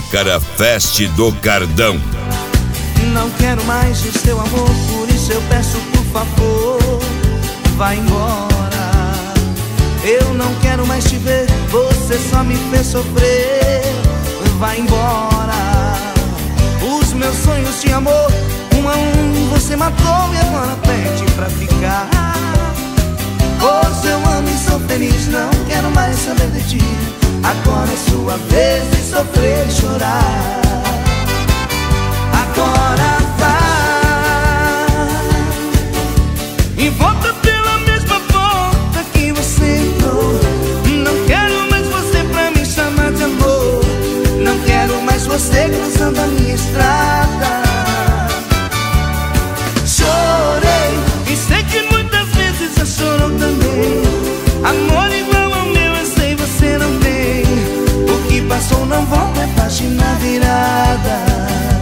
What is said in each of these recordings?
Chácara Fest do Cardão. Não quero mais o seu amor, por isso eu peço, por favor, vai embora. Eu não quero mais te ver, você só me fez sofrer. Vai embora. Os meus sonhos de amor, um a um você matou e agora pede pra ficar. Hoje eu amo e sou feliz, não quero mais saber de ti. Agora é sua vez de sofrer e chorar. Agora vai e volta pela mesma porta que você entrou. Não quero mais você pra me chamar de amor. Não quero mais você cruzando a minha estrada. Chorei e sei que muitas vezes já chorou também. Amor igual ao meu eu sei você não tem. O que passou não volta, é página virada.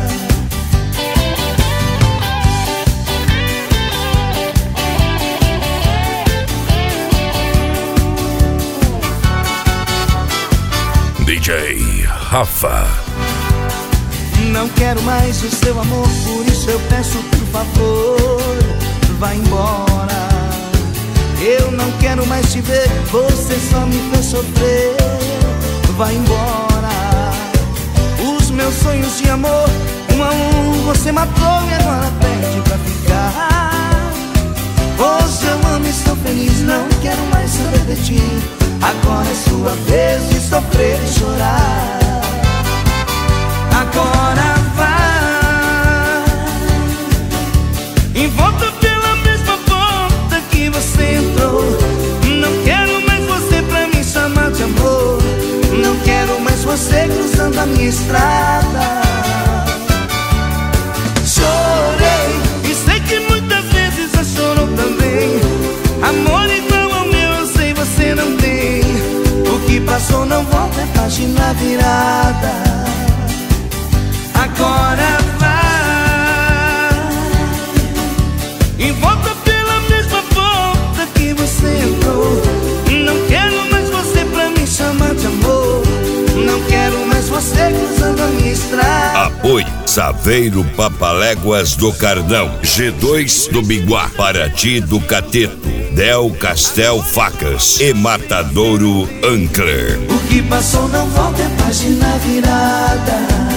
DJ Rafa. Não quero mais o seu amor, por isso eu peço, por favor, vai embora. Eu não quero mais te ver, você só me fez sofrer. Vai embora. Os meus sonhos de amor, um a um você matou e agora pede pra ficar. Hoje eu amo e estou feliz, não quero mais saber de ti. Agora é sua vez de sofrer e chorar. Agora vai e volta pela mesma porta que você entrou. Não quero mais você pra me chamar de amor. Não quero mais você cruzando a minha estrada. Chorei e sei que muitas vezes já chorou também. Amor igual ao meu eu sei você não tem. O que passou não volta, é página virada. Agora vai e volta pela mesma porta que você entrou. Não quero mais você pra me chamar de amor. Não quero mais você cruzando a minha estrada. Apoio Saveiro Papaléguas do Cardão, G2 do Biguá, Paraty do Cateto, Del Castel Facas e Matadouro Ancler. O que passou não volta, é página virada.